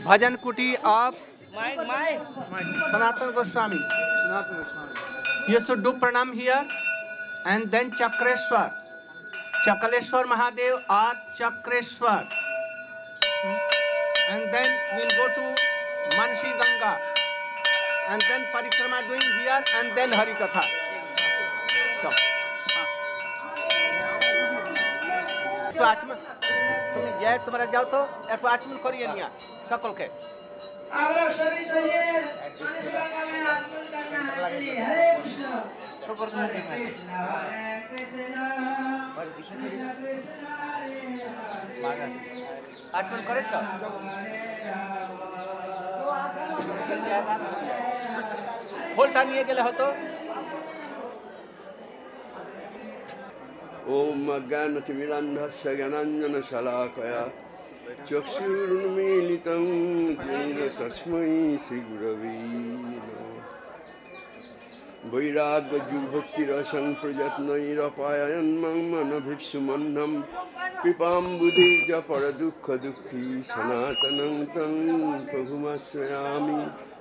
Bhajan Kuti of Sanatana Goswami. You should do pranam here and then Chakreshwar. Chakaleshwar Mahadev or Chakreshwar. And then we'll go to Manshi Ganga. And then Parikrama doing here and then Harikatha. So. तो आचमन तुम जय तुम्हारा जाओ तो एक आचमन करिए निया सकल के आचमन करे सब होल्टा निये गेले हतो ओम अज्ञानतिमिरन्धस्य ज्ञानाञ्जनशलाकया चक्षुरुन्मीलितं येन तस्मै श्रीगुरवे नमः वैराग्यजुभक्तिरसं प्रयत्नैरपायन् मम मनभिक्षुमन्नं कृपाम्बुधिर्ज परदुःखदुःखी सनातनं तं प्रभुमाश्रयामि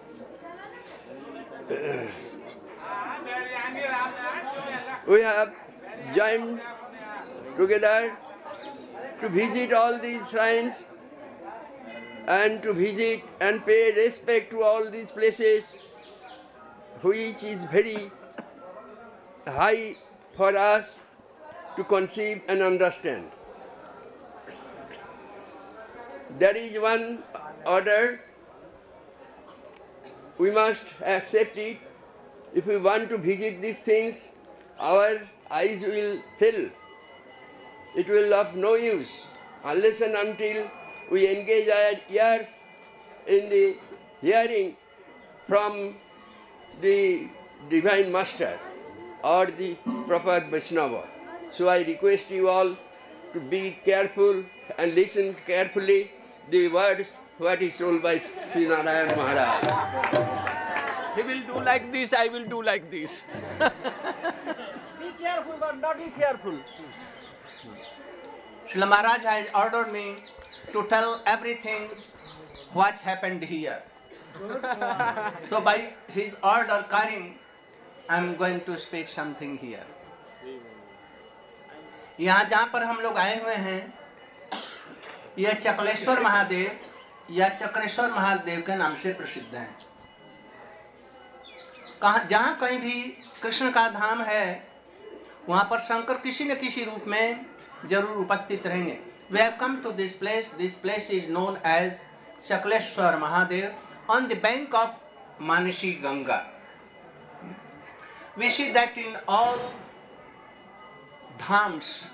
We have joined together to visit all these shrines and to visit and pay respect to all these places, which is very high for us to conceive and understand. There is one order, we must accept it. If we want to visit these things, our eyes will fail. It will of no use unless and until we engage our ears in the hearing from the Divine Master or the proper Vaishnava. So I request you all to be careful and listen carefully the words what is told by Sri Narayan Maharaj. He will do like this, I will do like this. Be careful, but not be fearful. Srila Maharaj has ordered me to tell everything what happened here. So by his order carrying, I am going to speak something here. यहाँ जहाँ पर हम लोग आए हुए हैं, यह चकलेश्वर महादेव या चक्रेश्वर महादेव के नाम से प्रसिद्ध हैं. जहाँ कहीं भी कृष्ण का धाम है, वहाँ पर शंकर किसी न किसी रूप में जरूर उपस्थित रहेंगे. We have come to this place. This place is known as Chakleshwar Mahadev on the bank of Manshi Ganga. We see that in all dhams,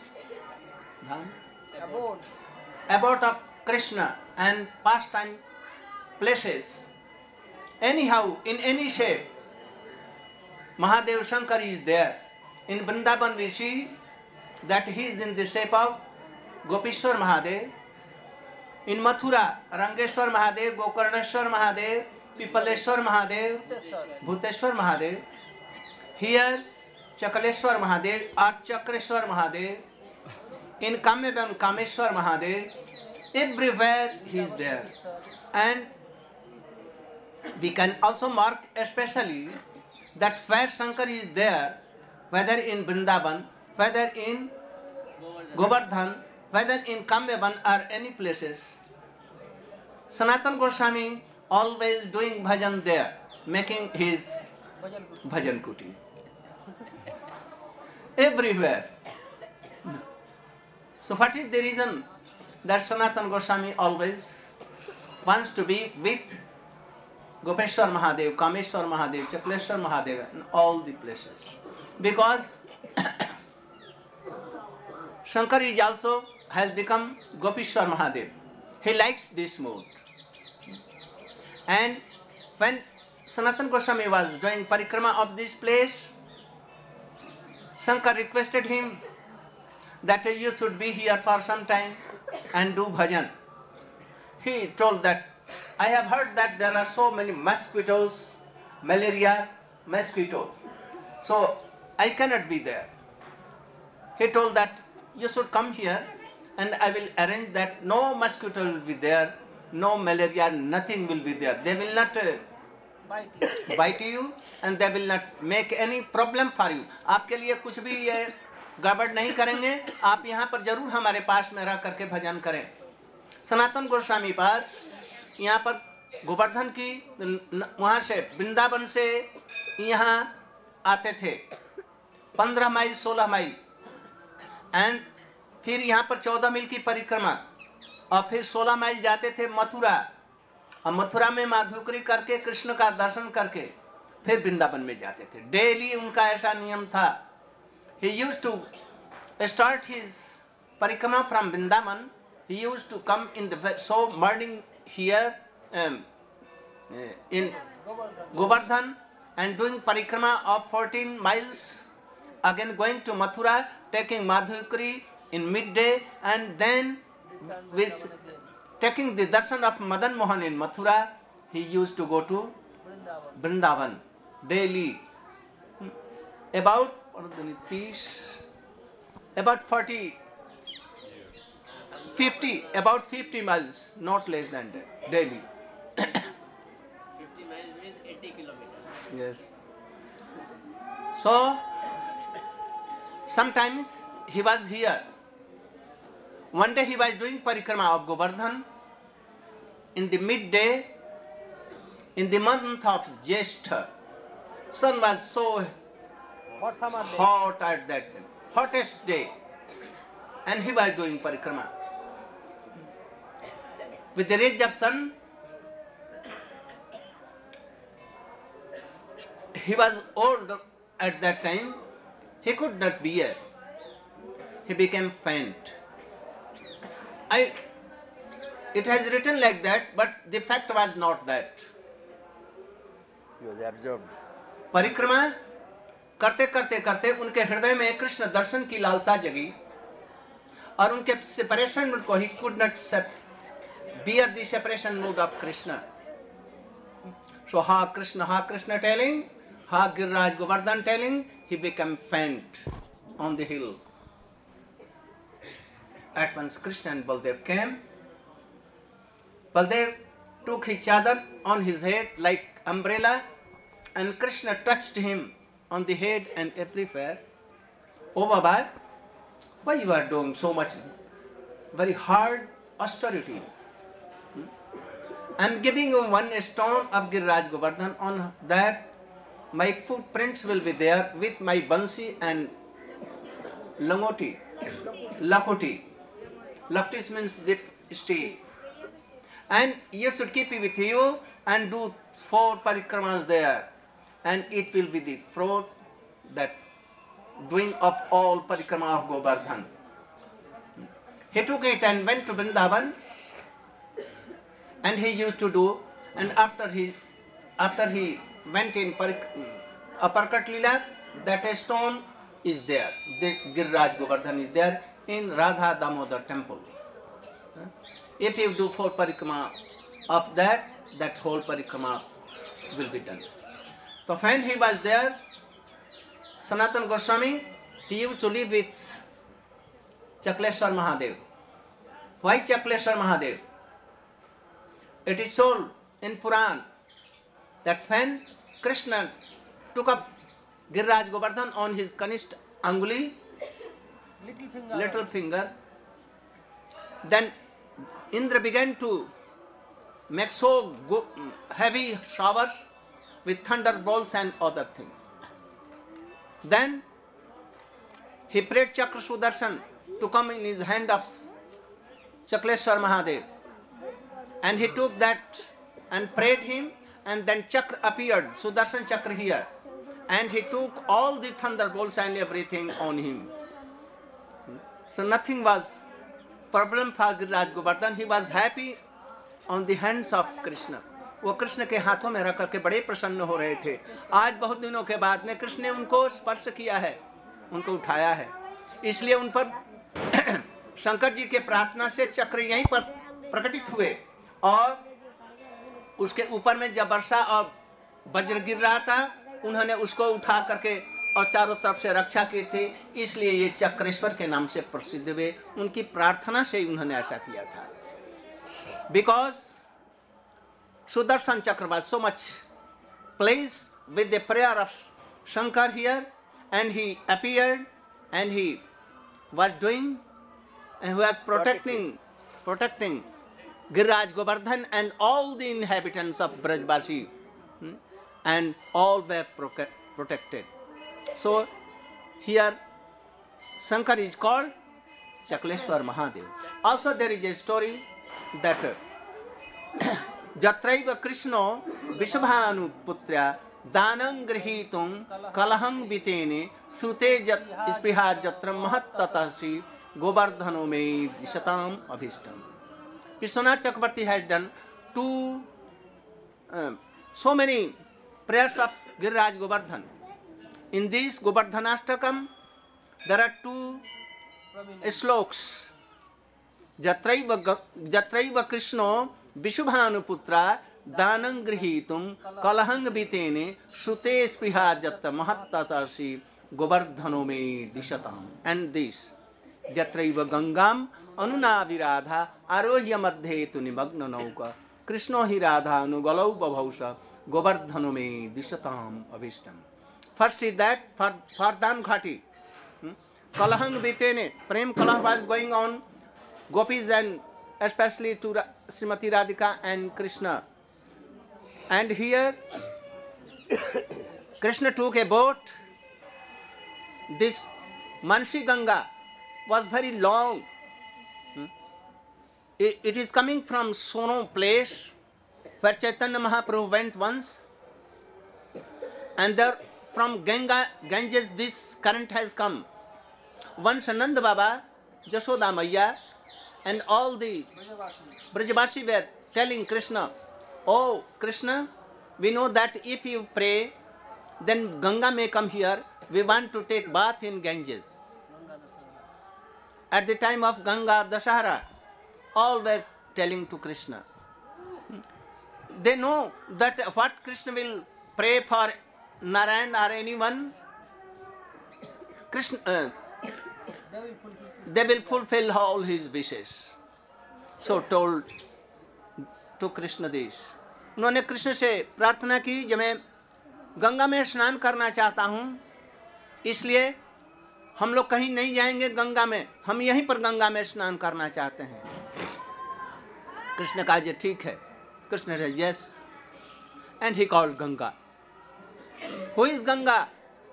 abode of Krishna and pastime places. Anyhow, in any shape, Mahadev Shankar is there. In Vrindavan we see that he is in the shape of Gopishwar Mahadev. In Mathura, Rangeshwar Mahadev, Gokarneshwar Mahadev, Pipaleshwar Mahadev, Bhuteshwar Mahadev. Here, Chakaleshwar Mahadev or Chakreshwar Mahadev. In Kamyavan, Kameshwar Mahadev. Everywhere he is there. And we can also mark especially that where Shankar is there, whether in Vrindavan, whether in Govardhan, whether in Kamyavan or any places, Sanatana Goswami always doing bhajan there, making his bhajan kuti. Everywhere. So what is the reason that Sanatana Goswami always wants to be with Gopeshwar Mahadev, Kameshwar Mahadev, Chakleshwar Mahadev, and all the places? Because Shankar is also has become Gopishwar Mahadev. He likes this mode. And when Sanatana Goswami was doing parikrama of this place, Shankar requested him that you should be here for some time and do bhajan. He told that, I have heard that there are so many mosquitoes, malaria mosquitoes, so I cannot be there. He told that you should come here and I will arrange that no mosquito will be there no malaria, nothing will be there. They will not bite you and they will not make any problem for you. आपके लिए कुछ भी ये गड़बड़ नहीं करेंगे. आप यहाँ पर जरूर हमारे पास में रह करके भजन करें. सनातन गोस्वामी पर यहाँ पर गोवर्धन की वहाँ से वृंदावन से यहाँ आते थे 15 माइल 16 माइल एंड फिर यहाँ पर 14 मील की परिक्रमा और फिर 16 माइल जाते थे मथुरा और मथुरा में माधुकरी करके कृष्ण का दर्शन करके फिर वृंदावन में जाते थे. डेली उनका ऐसा नियम था. He used to start his परिक्रमा from Vrindavan. He used to come in the morning here in Govardhan and doing parikrama of 14 miles, again going to Mathura, taking Madhukari in midday, and then with taking the darshan of Madan Mohan in Mathura, he used to go to Vrindavan daily. About 50 miles, not less than that, daily. 50 miles means 80 kilometers. Yes. So, sometimes he was here. One day he was doing parikrama of Govardhan in the midday, in the month of Jyeshtha. Sun was so hot at that time, hottest day, and he was doing parikrama. With the rays of sun, he was old at that time, he could not bear. He became faint. It has written like that, but the fact was not that. He was absorbed. परिक्रमा करते करते करते उनके हृदय में कृष्ण दर्शन की लालसा जगी और उनके सेपरेशन मूड को, he could not bear the separation mood of Krishna. So Ha Krishna telling, Ha Giriraj Govardhan telling, he became faint on the hill. At once Krishna and Baldev came. Baldev took his chadar on his head like umbrella, and Krishna touched him on the head and everywhere. Oh Baba, why you are doing so much very hard austerities? I am giving you one stone of Giriraj Govardhan. On that my footprints will be there with my bansi and lakoti. Lakoti means the steel. And you should keep it with you and do 4 parikramas there. And it will be the fruit that doing of all parikrama of Govardhan. He took it and went to Vrindavan, and he used to do, and after he went in Aparkat Leela, that stone is there. The Giriraj Govardhan is there in Radha Damodar temple. If you do 4 parikrama of that whole parikrama will be done. So when he was there, Sanatana Goswami, he used to live with Chakleshwar Mahadev. Why Chakleshwar Mahadev? It is told in Puran that when Krishna took up Giriraj Govardhan on his Kanishta Anguli, little finger, then Indra began to make so heavy showers with thunderbolts and other things. Then he prayed Chakra Sudarshan to come in his hand of Chakleshwar Mahadev. And he took that and prayed him, and then Chakra appeared, Sudarshan Chakra here. And he took all the thunderbolts and everything on him. So nothing was problem for Giriraj Govardhan. He was happy on the hands of Krishna. वो कृष्ण के हाथों में रख करके बड़े प्रसन्न हो रहे थे. आज बहुत दिनों के बाद में कृष्ण ने उनको स्पर्श किया है, उनको उठाया है. इसलिए उन पर शंकर जी के प्रार्थना से चक्र यहीं पर प्रकटित हुए और उसके ऊपर में जब वर्षा और वज्र गिर रहा था, उन्होंने उसको उठा करके और चारों तरफ से रक्षा की थी. इसलिए ये चक्रेश्वर के नाम से प्रसिद्ध हुए. उनकी प्रार्थना से उन्होंने ऐसा किया था. Because Sudarshan Chakra was so much pleased with the prayer of Shankar here, and he appeared and he was doing and he was protecting Giriraj Govardhan and all the inhabitants of Brajbasi, and all were protected. So here Shankar is called Chakleshwar Mahadev. Also there is a story that Jatraiva Krishna Vishabhanu Putra Danang Grihitum Kalahang Vitene Srute Ispriha Jatra Mahattatasi Govardhano Me Dishatam Abhishtam. Vishwanath Chakravarti has done so many prayers of Giriraj Govardhan. In this Govardhanashtakam, there are 2 sloks. Jatraiva Krishna Vishubhanuputra Danang Grihitum Kalahang Vitene Sute Spriha Jatra Mahattatarsi Govardhano Me Dishatam. And this Jatraiva Gangam Anuna Viradha Arohya Madhe Tu Nimagna Nauka Krishna Hiradha Anugalau Babhausha Govardhano Me Dishatam Abhishtam. First is that for Dan Ghati. Kalahang Vitene, Prem Kalah was going on, Gopis and especially to Srimati Radhika and Krishna. And here Krishna took a boat. This Mansi Ganga was very long. It is coming from Sono place where Chaitanya Mahaprabhu went once, and there from Ganges this current has come. Once Nanda Baba, Jashoda Maya, and all the Brajavasi were telling Krishna, "Oh Krishna, we know that if you pray, then Ganga may come here. We want to take bath in Ganges." At the time of Ganga Dashahara, all were telling to Krishna. They know that what Krishna will pray for Narayan or anyone, Krishna, they will fulfill all his wishes. So told to Krishna this. उन्होंने कृष्ण से प्रार्थना की, जब मैं गंगा में स्नान करना चाहता हूँ, इसलिए हम लोग कहीं नहीं जाएंगे गंगा में, हम यहीं पर गंगा में स्नान करना चाहते हैं. कृष्ण कहा जी ठीक है. Krishna said yes, and he called Ganga. Who is Ganga?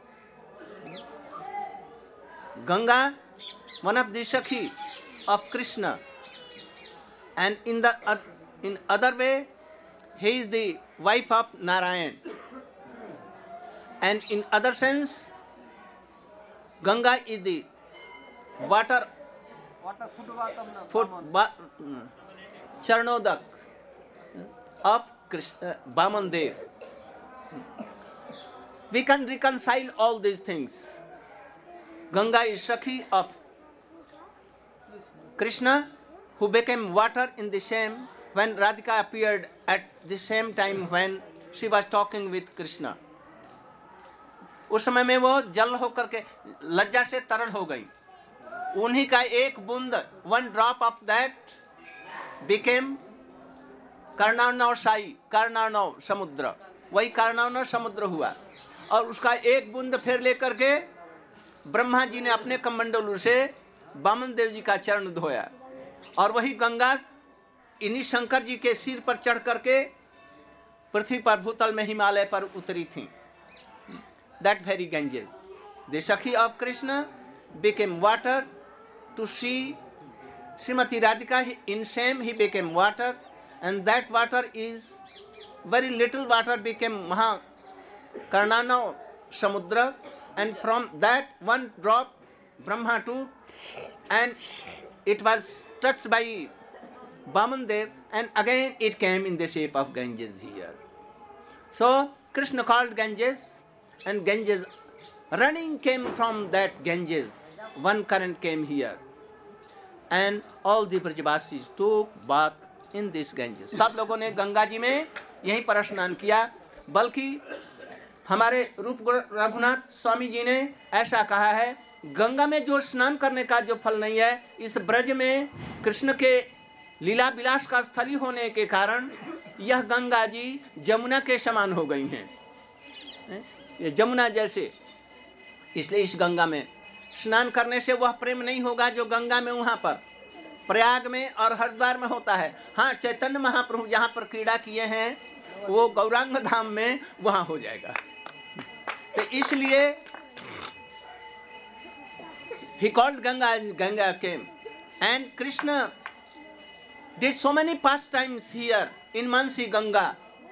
Ganga, one of the Sakhi of Krishna, and in other way, he is the wife of Narayan. And in other sense, Ganga is the Charnodak of Vaman Dev. We can reconcile all these things. Ganga is Sakhi of Krishna, who became water in the same when Radhika appeared at the same time when she was talking with Krishna. उस समय में वो जल होकर के लज्जा से तरल हो गई. उन्हीं का एक बूंद, one drop of that became कर्णार्णव Sai, कर्णार्णव समुद्र. वही कर्णार्णव समुद्र हुआ, और उसका एक बूंद फिर लेकर के ब्रह्मा जी ने अपने कमंडलू से वामन देव जी का चरण धोया, और वही गंगा इन्हीं शंकर जी के सिर पर चढ़ करके पृथ्वी पर भूतल में हिमालय पर उतरी थी. That very Ganges, the Sakhi of Krishna, became water to see Srimati Radhika. In same he became water, and that water is very little water became Maha Karnana Samudra, and from that one drop Brahma took, and it was touched by Vaman Dev, and again it came in the shape of Ganges here. So Krishna called Ganges, and Ganges running came from that Ganges. One current came here, and all the Brajavasis took bath in this Ganges. सब लोगों ने गंगा जी में यहीं पर स्नान किया. बल्कि हमारे रूप रघुनाथ स्वामी जी ने ऐसा कहा है, गंगा में जो स्नान करने का जो फल नहीं है, इस ब्रज में कृष्ण के लीला विलास का स्थली होने के कारण यह गंगा जी जमुना के समान हो गई हैं, ये जमुना जैसे। इसलिए इस गंगा में स्नान करने से वह प्रेम नहीं होगा जो गंगा में वहाँ पर प्रयाग में और हरिद्वार में होता है। हाँ, चैतन्य महाप्रभु जहाँ पर क्रीड़ा किए हैं वो गौरांग धाम में वहाँ हो जाएगा। तो इसलिए he called Ganga came, and Krishna did so many pastimes here in Mansi Ganga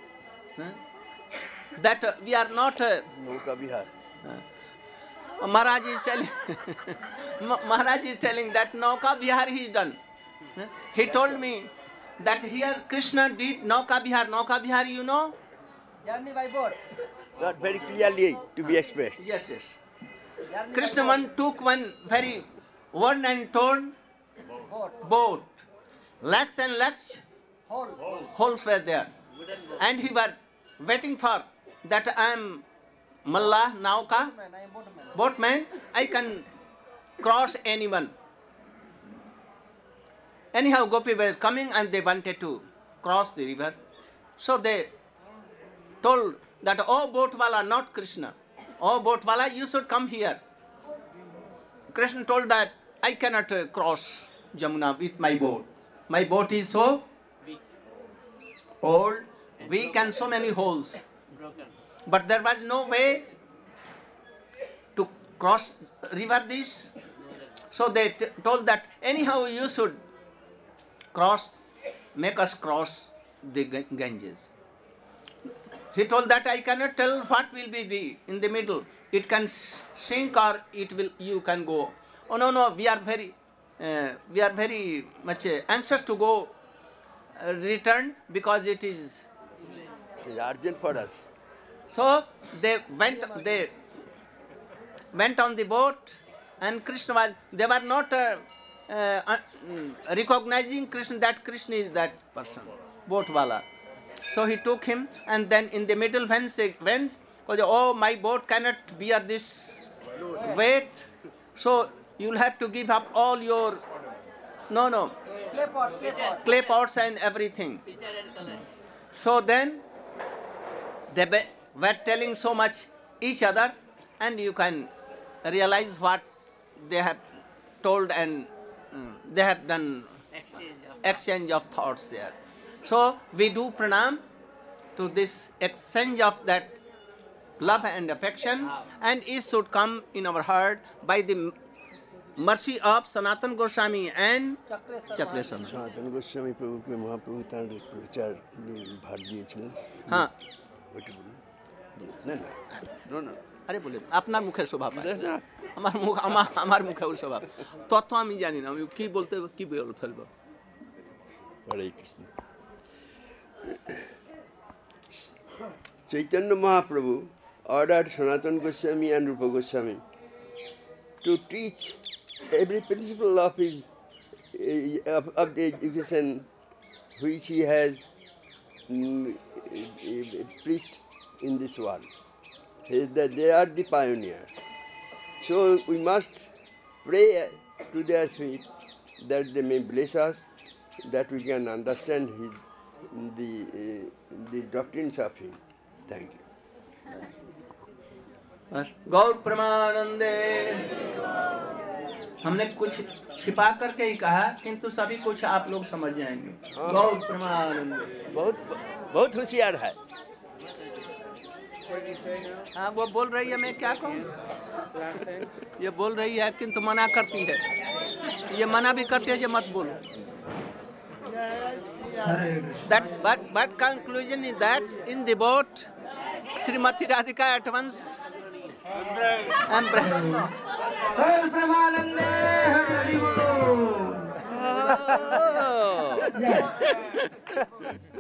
that we are not. Nauka Vihar. Maharaj is telling Maharaj is telling that Nauka Vihar he is done. He told me that here Krishna did Nauka Vihar. Nauka Vihar, you know? Journey by boat. Not very clearly to be expressed. Yes, yes. Krishna took one very worn and torn boat. Lakhs and lakhs holes were there. And he was waiting for that I am Mallah, Nauka, I am boatman. boatman, I can cross anyone. Anyhow, Gopi were coming and they wanted to cross the river. So they told that, oh boatwala, not Krishna. Oh boatwala, you should come here. Krishna told that I cannot cross Jamuna with my boat. My boat is so old, weak and so many holes. Broken. But there was no way to cross river this. So they told that anyhow you should cross, make us cross the Ganges. He told that I cannot tell what will be in the middle. It can sink or it will. You can go. Oh no, we are very much anxious to go return because it is. It's urgent for us. So they went on the boat, and Krishna was. They were not recognizing Krishna that Krishna is that person, boatwala. So he took him, and then in the middle when they went, oh my boat cannot bear this weight, so you'll have to give up all your clay pots and everything. Picture and color. So then they were telling so much each other, and you can realize what they have told, and they have done exchange of thoughts there. So we do pranam to this exchange of that love and affection, and it should come in our heart by the mercy of Sanatana Goswami and Chakreshwar. Sanatan Goswami प्रभु के महाप्रभु तार प्रचार भाग दिए हाँ ওইটা বলুন না না আরে বলে আপনার মুখের স্বভাব আমার মুখের স্বভাব তত আমি জানি না আমি কি বলতে কি বলে ফেলবো হরে Krishna Chaitanya Mahaprabhu ordered Sanatana Goswami and Rupa Goswami to teach every principle of his of the education which he has preached in this world. They are the pioneers. So we must pray to their feet that they may bless us, that we can understand the doctrines of him. Thank you. बस गौर प्रमानंदे। हमने कुछ छिपा करके ही कहा, किंतु सभी कुछ आप लोग समझ जाएंगे। गौर प्रमानंदे। बहुत होशियार है। हाँ वो बोल रही है, मैं क्या कहूँ? ये बोल रही है किंतु मना करती है। ये मना भी करती है, ये मत बोलो। But conclusion is that in the boat, Srimati Radhika at once embraced. Oh.